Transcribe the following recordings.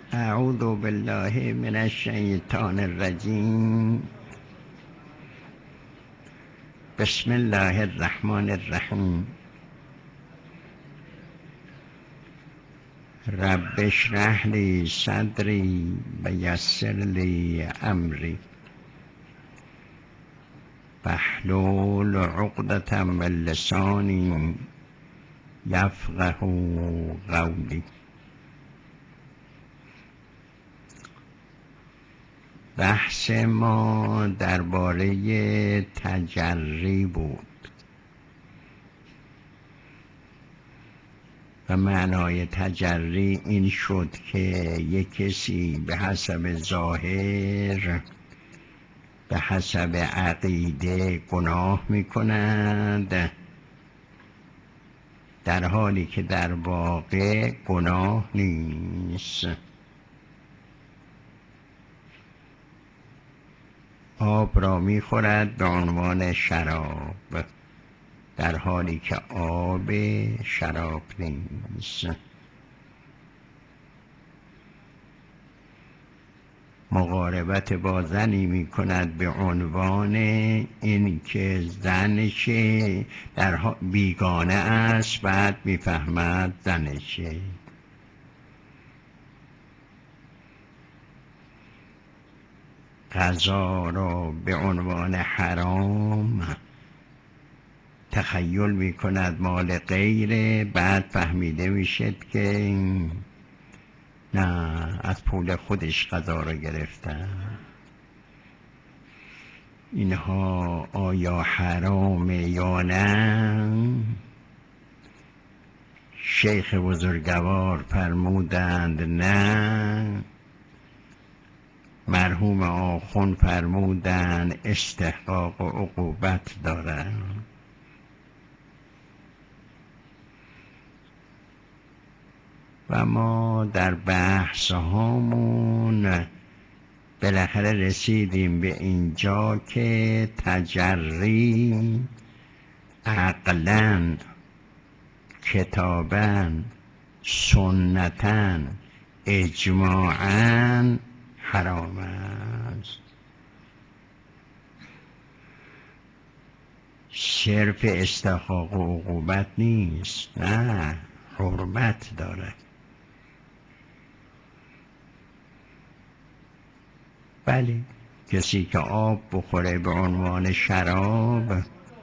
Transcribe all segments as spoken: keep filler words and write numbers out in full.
اعوذ بالله من الشیطان الرجیم. بسم الله الرحمن الرحیم. رب اشرح لی صدری و یسر لی امری واحلل عقدة من لسانی یفقهوا قولی. بحث ما درباره تجری بود و معنای تجری این شد که یک کسی به حسب ظاهر، به حسب عقیده گناه می کند، در حالی که در واقع گناه نیست. آب را می خورد به عنوان شراب، در حالی که آب شراب نیست. مقاربت با زنی می کند به عنوان این که زنشه در بیگانه است، بعد می فهمد زنشه. غذا را به عنوان حرام تخیل می کند مال غیره، بعد فهمیده می شد که نه، از پول خودش غذا را گرفتن. اینها آیا حرامه یا نه؟ شیخ بزرگوار فرمودند نه. مرحوم آخوند فرمودند استحقاق و عقوبت دارند. و ما در بحث هامون بالاخره رسیدیم به اینجا که تجری عقلاً، کتاباً، سنتاً، اجماعاً حرام است. صرف استحقاق و عقوبت نیست، نه، حرمت داره. بله، کسی که آب بخوره به عنوان شراب،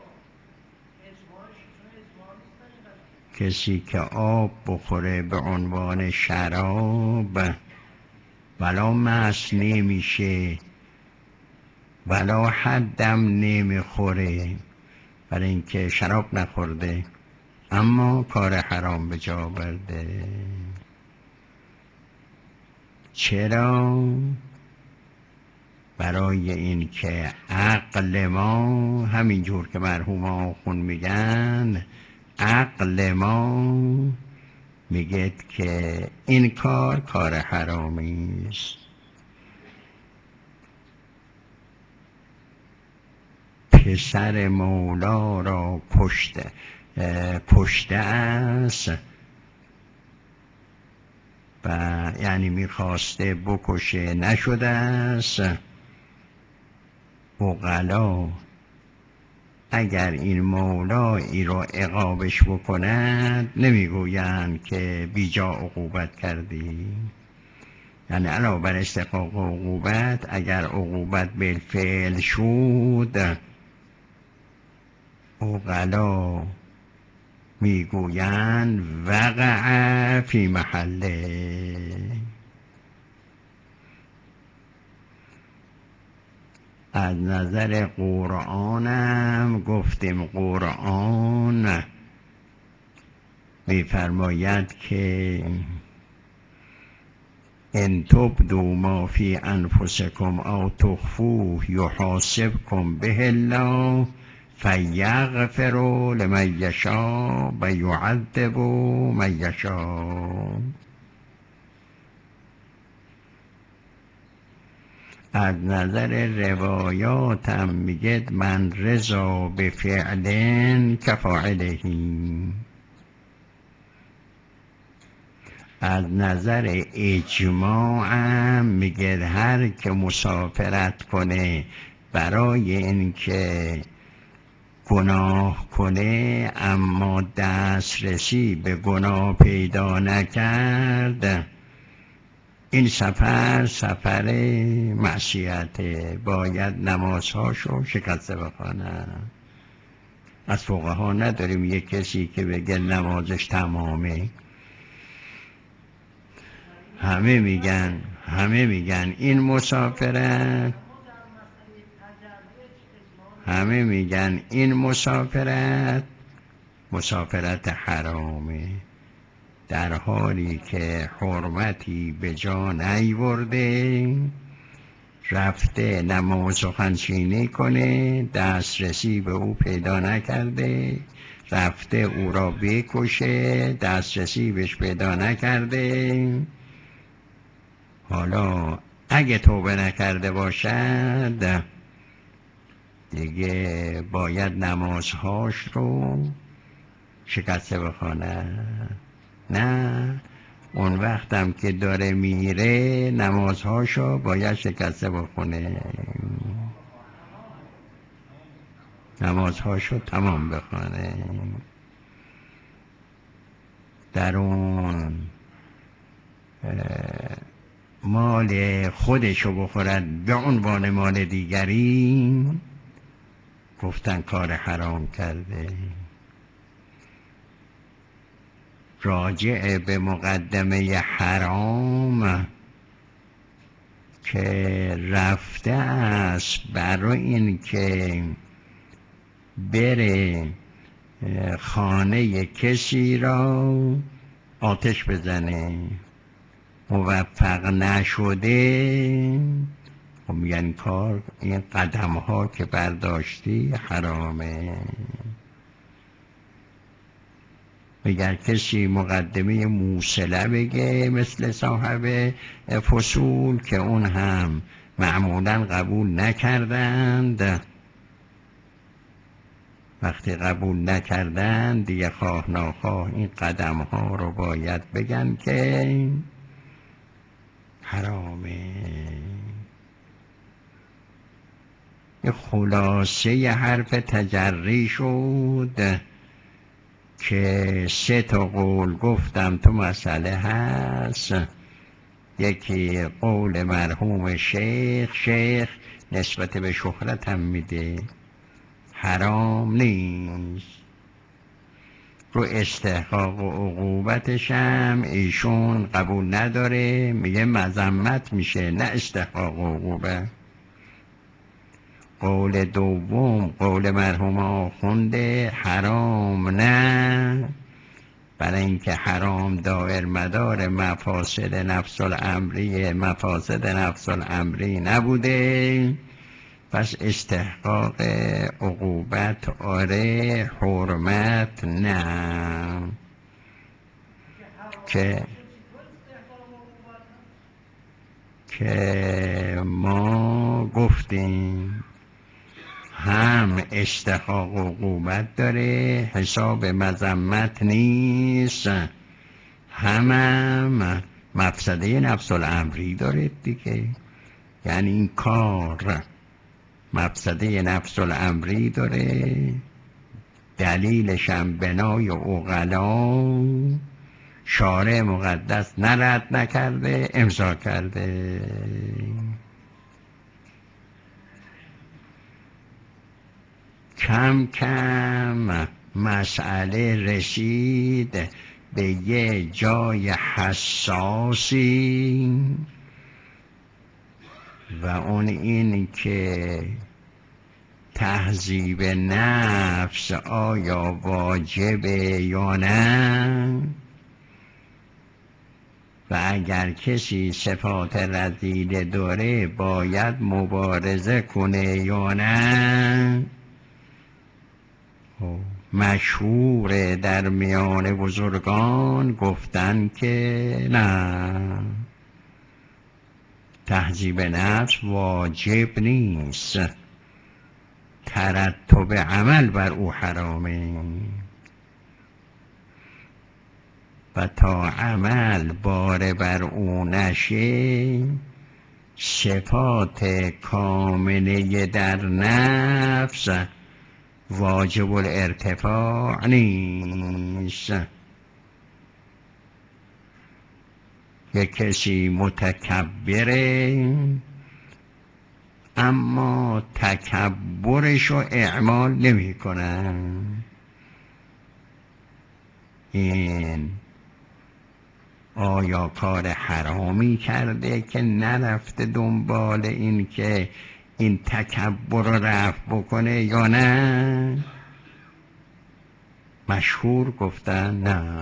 کسی که آب بخوره به عنوان شراب ولا مست نمیشه، ولا حدم نمیخوره، برای اینکه شراب نخورده اما کار حرام به جا برده. چرا؟ برای این که عقل ما، همینجور که مرحوم آخوند میگن، عقل ما میگه که این کار کار حرامی است. پسر مولا را کشته کشته است و یعنی میخواسته بکشه، نشده است. عقلا اگر این مولایی را عقابش بکند نمیگویند که بیجا عقوبت کردی. یعنی علاوه بر استحقاق عقوبت، اگر عقوبت بالفعل شد، عقلا میگویند وقع فی محله. از نظر قرآنم گفتیم قرآن میفرماید که ان تبدوا ما فی انفسکم او تخفوه یحاسبکم به الله فیغفر لمن یشاء و یعذب من یشاء. از نظر روایاتم میگه من رضا به فعلن کفاعلهی. از نظر اجماعم میگه هر که مسافرت کنه برای اینکه گناه کنه اما دسترسی به گناه پیدا نکرد، این سفر سفر معصیته، باید نمازهاشو شکسته بخونه. از فقها نداریم یک کسی که بگه نمازش تمامه. همه میگن همه میگن این مسافرت همه میگن این مسافرت مسافرت حرامه، در حالی که حرمتی به جا نیورده، رفته نماز سخنچینی کنه، دسترسی به او پیدا نکرده، رفته او را بکشه، دسترسی بهش پیدا نکرده. حالا اگه توبه نکرده باشد دیگه باید نمازهاش رو شکسته بخونه. نه، اون وقتم که داره میره نمازهاشو باید شکسته بخونه، نمازهاشو تمام بخونه. در اون مال خودشو بخورد به عنوان مال دیگری، گفتن کار حرام کرده. راجع به مقدمه حرام که رفته است برای این که بره خانه کسی را آتش بزنه، موفق نشده، خب میگن کار این قدم ها که برداشتی حرامه. اگر کسی مقدمه موصله بگه مثل صاحب فصول که اون هم معمولا قبول نکردند، وقتی قبول نکردند دیگه خواه ناخواه این قدم ها رو باید بگن که حرامه. یه خلاصه حرف تجری شد که سه تا قول گفتم تو مسئله هست. یکی قول مرحوم شیخ، شیخ نسبت به شهرت هم میده حرام نیست، رو استحقاق و عقوبتش هم ایشون قبول نداره، میگه مذمت میشه نه استحقاق و عقوبت. قول دوم قول مرحوم آخونده حرام نه، برای اینکه حرام دایر مدار مفاسد نفس الامری مفاسد نفس الامری نبوده، پس استحقاق عقوبت آره، حرمت نه. که که ما گفتیم هم استحقاق عقوبت داره، حساب مذمت نیست، هم هم مفسده نفس الامری داره دیگه. یعنی این کار مفسده نفس الامری داره، دلیلش هم بنای عقلا شارع مقدس نرد نکرده، امضا کرده. کم کم مسئله رسید به یه جای حساسی و اون این که تهذیب نفس آیا واجبه یا نه، و اگر کسی صفات رذیله داره باید مبارزه کنه یا نه. مشهور در میان بزرگان گفتن که نه، تهذیب نفس واجب نیست، ترتب عمل بر او حرامه. و تا عمل بار بر او نشه صفات کامله در نفس واجب الارتفاع نیست. یک کسی متکبره اما تکبرش رو اعمال نمی کنن، این آیا کار حرامی کرده که نرفته دنبال این که این تکبر رو رفع بکنه یا نه؟ مشهور گفتن نه.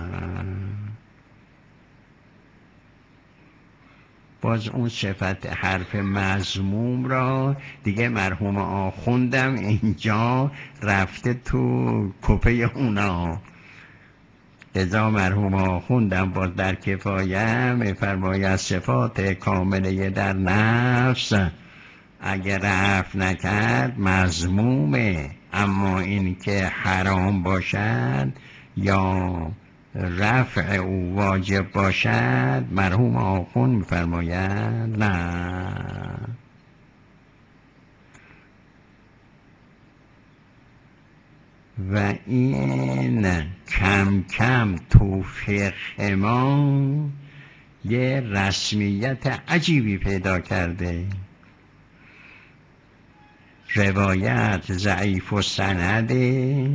باز اون صفت حرف مذموم را دیگه مرحوم آخوندم اینجا رفته تو کپه اونا. لذا مرحوم آخوندم باز در کفایه می‌فرماید صفات کامله در نفس اگر رفع نکرد مذمومه، اما این که حرام باشد یا رفع او واجب باشد مرحوم آخوند می‌فرماید نه. و این کم کم تو فقه ما یه رسمیت عجیبی پیدا کرده. روایت ضعیف و سنده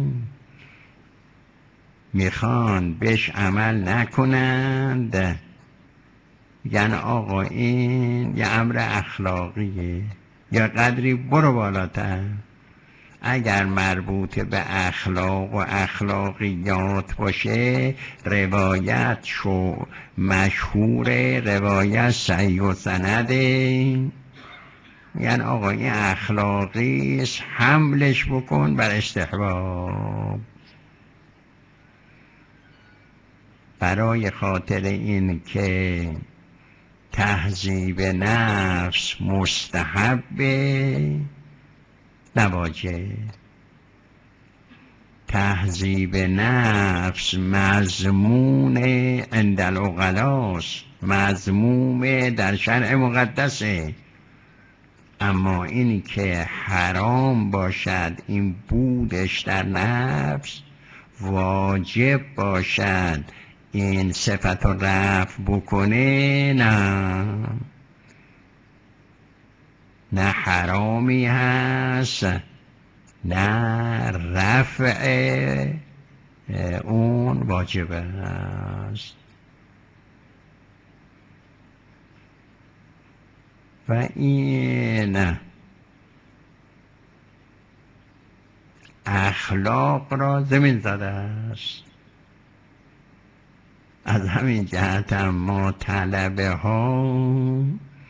میخوان بهش عمل نکنند، یعنی آقا این یه امر اخلاقیه یا قدری برو بالاتر. اگر مربوط به اخلاق و اخلاقیات باشه روایت شو مشهور، روایت صحیح و سنده، یعنی آقا این اخلاقی حملش بکن بر استحباب. برای خاطر این که تهذیب نفس مستحبه نواجه، تهذیب نفس مذمون عند العقلاست، مذموم در شرع مقدسه، اما این که حرام باشد این بودش در نفس واجب باشد این صفت رو رفع بکنه نه. نه حرامی هست نه رفع اون واجب است. و این اخلاق را زمین زده است. از همین جهت ما طلبه ها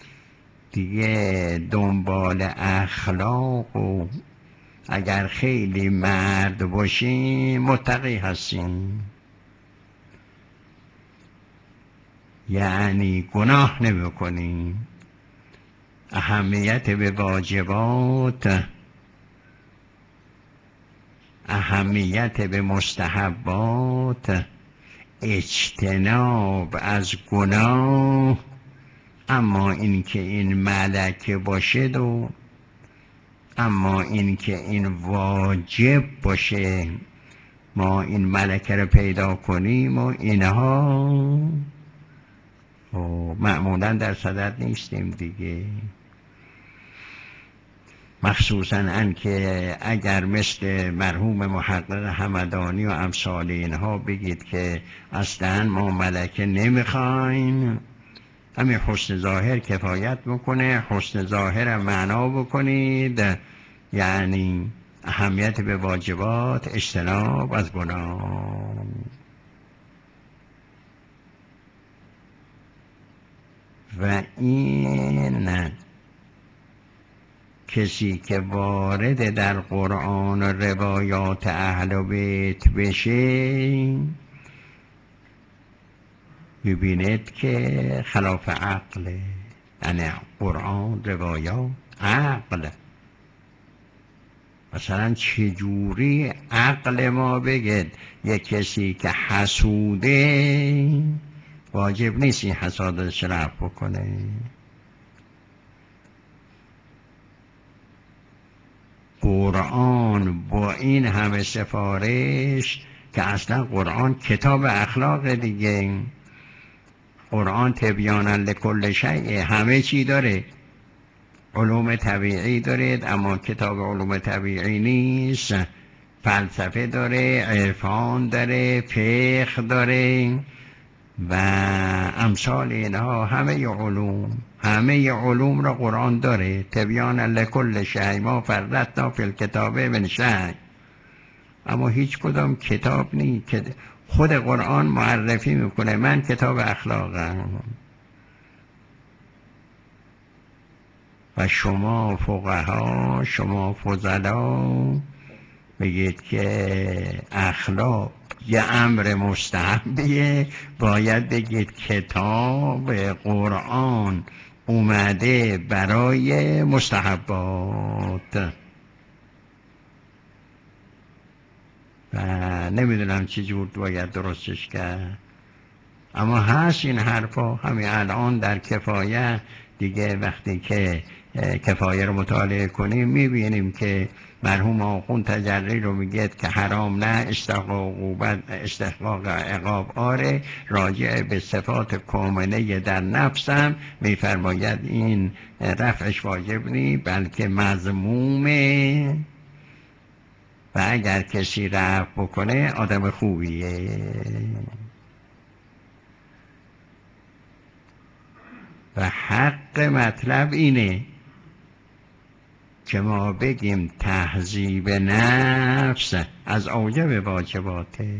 دیگه دنبال اخلاق و اگر خیلی مرد باشیم متقی هستیم، یعنی گناه نمی کنیم، اهمیت به واجبات، اهمیت به مستحبات، اجتناب از گناه. اما این که این ملکه باشه و اما این که این واجب باشه ما این ملکه رو پیدا کنیم و اینها و معمولا در صدد نیستیم دیگه. مخصوصاً ان که اگر مثل مرحوم محقق همدانی و امثال اینها بگید که اصلاً ما ملکه نمیخوایم، همین حسن ظاهر کفایت بکنه، حسن ظاهر معنا بکنید، یعنی اهمیت به واجبات، اجتناب از گناه. و این کسی که وارد در قرآن و روایات اهل بیت بشه ببینید که خلاف عقله، یعنی قرآن روایات عقل مثلا چجوری عقل ما بگه یک کسی که حسوده واجب نیست این حسادش رفع بکنه؟ قرآن با این همه سفارش که اصلا قرآن کتاب اخلاق دیگه، قرآن تبیانا لکل شیء، همه چی داره، علوم طبیعی دارید اما کتاب علوم طبیعی نیست، فلسفه داره، عرفان داره، فقه داره و امثال اینها، همه علوم همه علوم را قرآن داره. تبیانا لکل شیء ما فرطنا فی الکتاب من شیء. اما هیچ کدام کتاب نیست که خود قرآن معرفی میکنه من کتاب اخلاقم. و شما فقها، شما فضلا بگید که اخلاق یه امر مستحبیه، باید بگید کتاب قرآن اومده برای مستحبات. و نمیدونم چی جور باید درستش کرد، اما هست این حرفا. همین الان در کفایه دیگه وقتی که کفایه رو مطالعه کنیم میبینیم که مرحوم آخوند تجری رو میگه که حرام نه، استحقاق عقوبت، استحقاق عقاب آره، راجع به صفات کامله در نفسم میفرماید این رفعش واجب نی بلکه مذمومه و اگر کسی رفع بکنه آدم خوبیه. و حق مطلب اینه که ما بگیم تهذیب نفس از اوجب واجباته.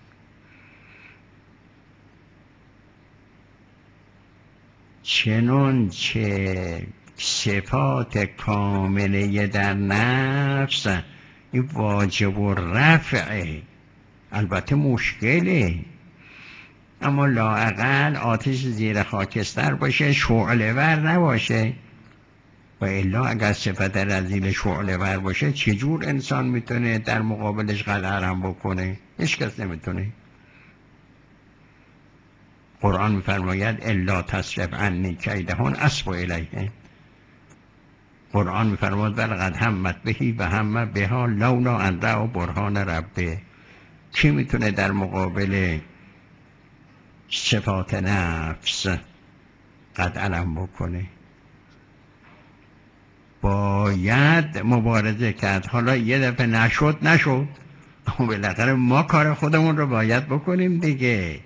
چنانچه صفات کامله در نفس این واجب و رفعه، البته مشکله، اما لااقل آتش زیر خاکستر باشه، شعله ور نباشه. و الا اگر صفت رذیل شعله ور باشه چجور انسان میتونه در مقابلش قدرم بکنه؟ هیچ کس نمیتونه. قرآن میفرماید الا تصرف عنی کیدهن اصب الیه. قرآن میفرماید ولقد همت بهی و هم بها لولا ان رأوا برهان ربه. کی میتونه در مقابل صفات نفس قد علم بکنه؟ باید مبارزه کرد. حالا یه دفعه نشد نشد، اما بالاخره ما کار خودمون رو باید بکنیم دیگه.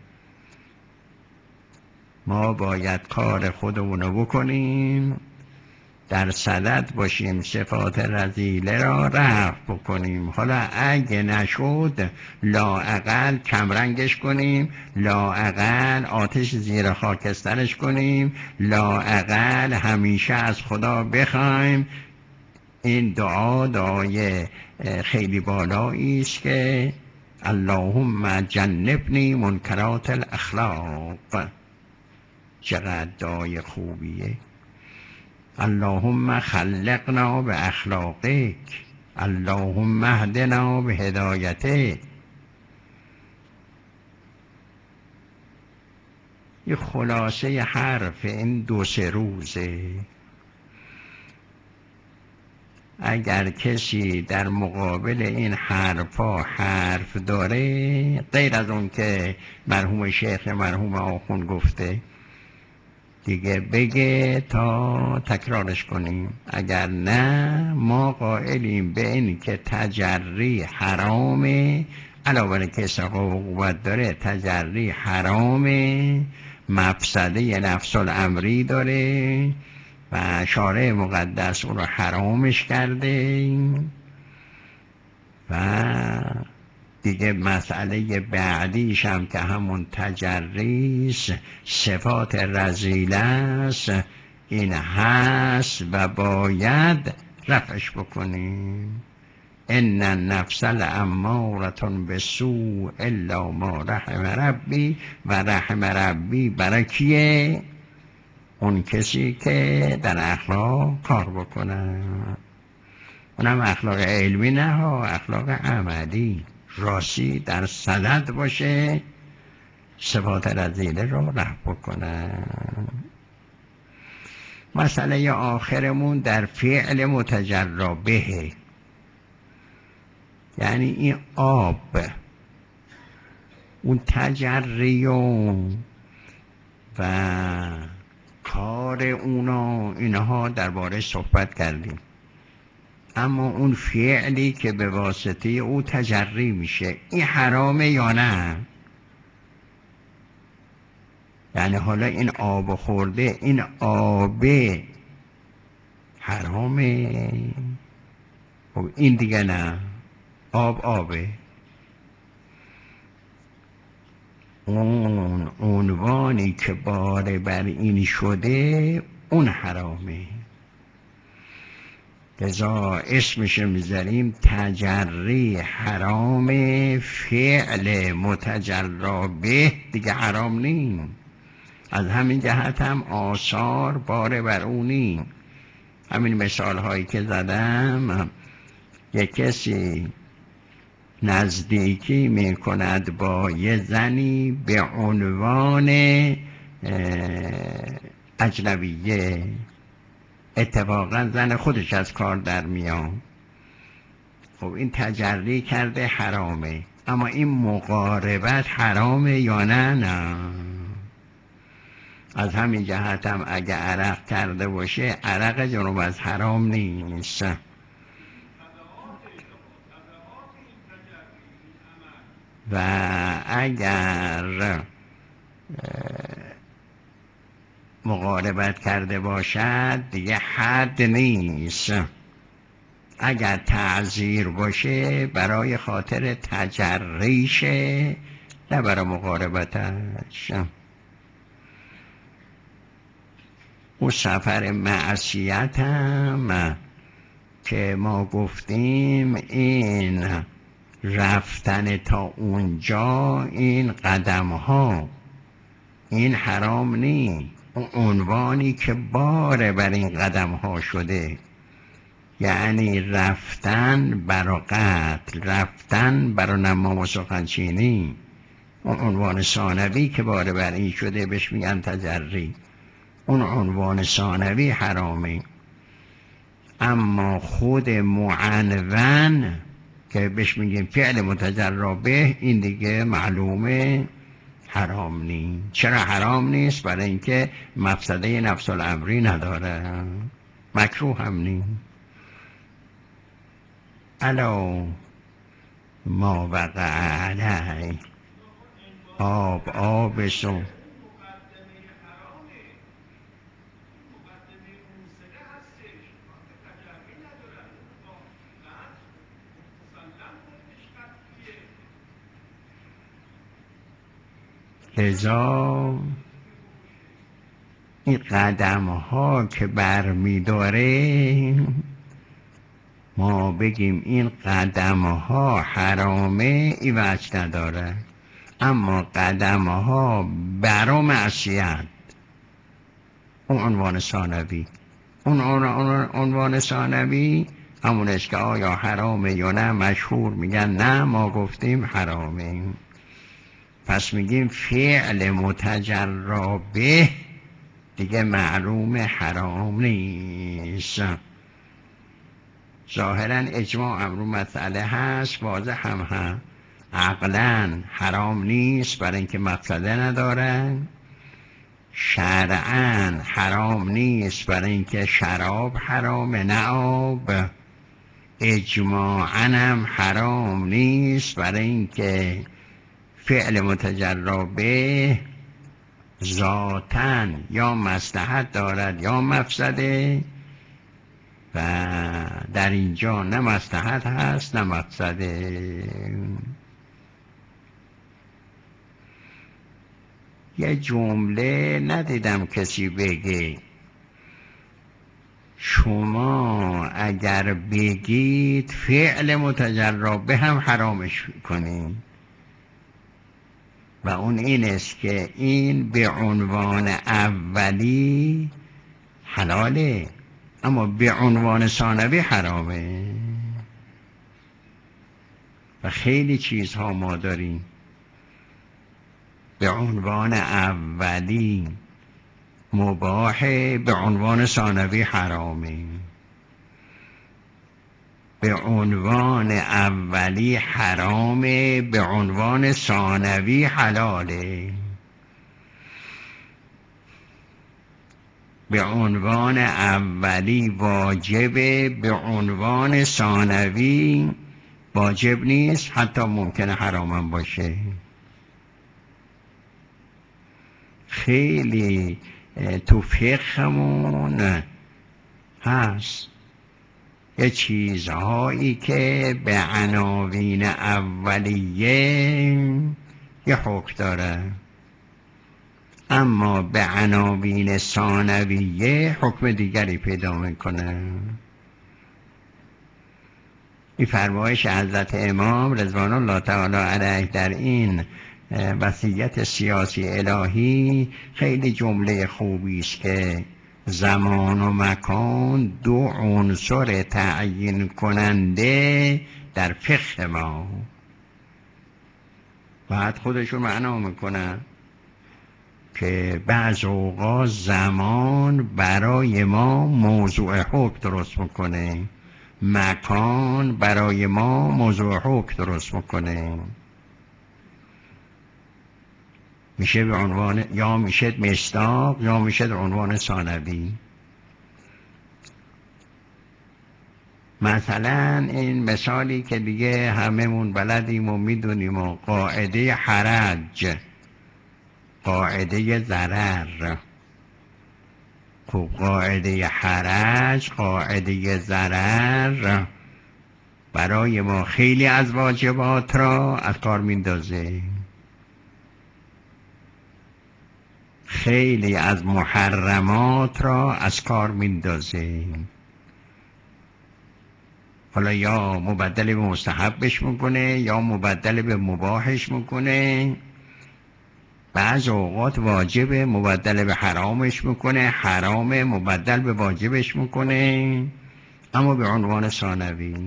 ما باید کار خودمون رو بکنیم، در صدد باشیم صفات رذیله را رفع بکنیم. حالا اگه نشد لااقل کمرنگش کنیم، لااقل آتش زیر خاکسترش کنیم، لااقل همیشه از خدا بخوایم. این دعا دعای خیلی بالایی است که اللهم جنبنی منکرات الاخلاق. چقدر دعای خوبیه. اللهم خلقنا به اخلاقک، اللهم اهدنا به هدایتک. یه خلاصه حرف این دو سه روزه. اگر کسی در مقابل این حرفا حرف داره، غیر از اون که مرحوم شیخ مرحوم آخوند گفته دیگه بگه تا تکرارش کنیم. اگر نه ما قائلیم به این که تجری حرامه، علاوه بر که استحقاق عقوبت داره تجری حرامه، مفسده نفس الامری داره و شارع مقدس اون رو حرامش کرده. و دیگه مسئله بعدیش هم که همون تجریس صفات رذیله است، این هست و باید رفعش بکنیم. ان النفس لاماره بالسوء الا ما رحم ربی. و رحم ربی برای کیه؟ اون کسی که در اخلاق کار بکنه. اونم اخلاق علمی نه ها، اخلاق عملی. راستی در صدد باشه صفات رذیله رو رفع بکنن. مسئله آخرمون در فعل متجرا به، یعنی این آب، اون تجری و کار اونا، اینها درباره صحبت کردیم. اما اون فعلی که به واسطه او تجری میشه، این حرامه یا نه؟ یعنی حالا این آب خورده، این آبه حرامه؟ خب این دیگه نه، آب آبه. اون عنوانی که باره بر این شده اون حرامه. لذا اسمش میذاریم تجری حرام، فعل متجرا به دیگه حرام نیم. از همین جهت هم آثار باره بر اونی. همین مثال هایی که زدم، یک کسی نزدیکی میکند با یه زنی به عنوان اجنبیه، اتفاقا زن خودش از کار در میاد، خب این تجری کرده حرامه. اما این مقاربت حرامه یا نه؟ نه. از همین جهت هم اگه عرق کرده باشه، عرق جنوب از حرام نیست. و اگر مقاربت کرده باشد دیگه حد نیست. اگر تعذیر باشه برای خاطر تجریشه، نه برای مقاربتش. او سفر معصیت هم که ما گفتیم این رفتن تا اونجا، این قدم ها، این حرام نی. اون عنوانی که باره بر این قدم ها شده، یعنی رفتن برا قتل، رفتن برا نمام و سخنچینی، اون عنوان ثانوی که باره بر این شده بهش میگن تجری. اون عنوان ثانوی حرامه. اما خود معنون که بهش میگیم فعل متجرا به، این دیگه معلومه حرام نیست. چرا حرام نیست؟ برای اینکه مفسده نفس الامری نداره، مکروه هم نیست. الا ما وقع علی، آب آب سو. لذا این قدم ها که بر می داره، ما بگیم این قدم ها حرامه، این وجه نداره. اما قدم ها برا معصیت، اون عنوان ثانوی. اون عنوان ثانوی همون است که آیا حرامه یا نه. مشهور میگن نه، ما گفتیم حرامه. پس میگیم فعل متجرا به دیگه معلوم حرام نیست. ظاهرا اجماع امرو مسئله هست، واضح هم هست. عقلا حرام نیست برای اینکه مفسده ندارن. شرعاً حرام نیست برای اینکه شراب حرامه نه آب. اجماعاً هم حرام نیست برای اینکه فعل متجرا به ذاتاً یا مصلحت دارد یا مفسده، و در اینجا نه مصلحت هست نه مفسده. یه جمله ندیدم کسی بگه شما اگر بگید فعل متجرا به هم حرامش کنید، و اون این است که این به عنوان اولی حلاله، اما به عنوان ثانوی حرامه. و خیلی چیزها ما داریم به عنوان اولی مباحه، به عنوان ثانوی حرامه. به عنوان اولی حرامه، به عنوان ثانوی حلاله. به عنوان اولی واجبه، به عنوان ثانوی واجب نیست، حتی ممکنه حرام باشه. خیلی تو فقهمون هست یه چیزهایی که به عناوین اولیه یه حکم داره، اما به عناوین ثانویه حکم دیگری پیدا میکنه. این فرمایش حضرت امام رضوان الله تعالی علیه در این وصیت سیاسی الهی خیلی جمله خوبی است که زمان و مکان دو عنصر تعیین کننده در فقه ما. بعد خودشون معنا میکنن که بعض اوقات زمان برای ما موضوع حکم درست میکنه، مکان برای ما موضوع حکم درست میکنه. میشه به عنوان، یا میشه مصداق، یا میشه به عنوان ثانوی. مثلا این مثالی که دیگه هممون بلدیم و میدونیم و قاعده حرج، قاعده ضرر. خب قاعده حرج، قاعده ضرر برای ما خیلی از واجبات را از کار میندازه، خیلی از محرمات را از کار میندازه. حالا یا مبدل به مستحبش میکنه یا مبدل به مباحش میکنه. بعض اوقات واجب مبدل به حرامش میکنه، حرام مبدل به واجبش میکنه، اما به عنوان ثانوی.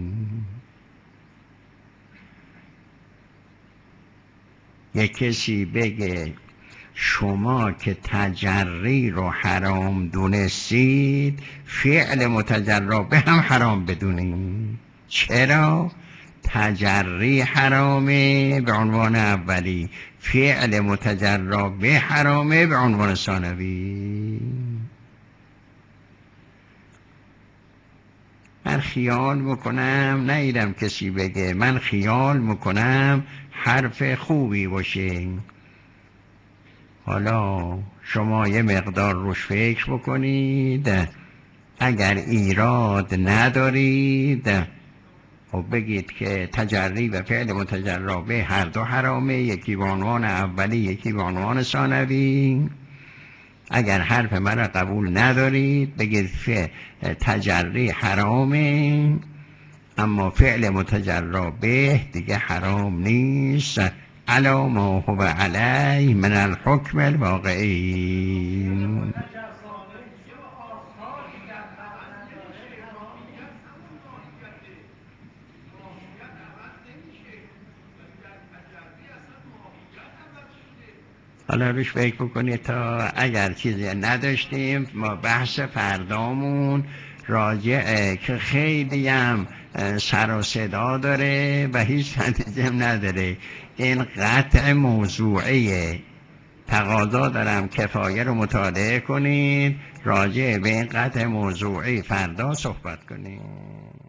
یک کسی بگه شما که تجری رو حرام دونستید، فعل متجری به هم حرام بدونید. چرا؟ تجری حرامه به عنوان اولی، فعل متجری به حرامه به عنوان ثانوی. من خیال میکنم، نیدم کسی بگه، من خیال میکنم حرف خوبی باشه. حالا شما یه مقدار روش فکر بکنید، اگر ایراد ندارید خب بگید که تجری و فعل متجری به هر دو حرامه، یکی به عنوان اولی یکی به عنوان ثانوی. اگر حرف من را قبول ندارید بگید فعل تجری حرامه، اما فعل متجری به دیگه حرام نیست، علا ما هو علیه من الحکم الواقعی. حالا روش فکر بکنید تا اگر چیزی نداشتیم ما بحث فردامون راجعه که خیلی هم سر و صدا داره و هیچ نتیجه نداره. این قطع موضوعیه، تقاضا دارم کفایه رو مطالعه کنید، راجع به این قطع موضوعی فردا صحبت کنید.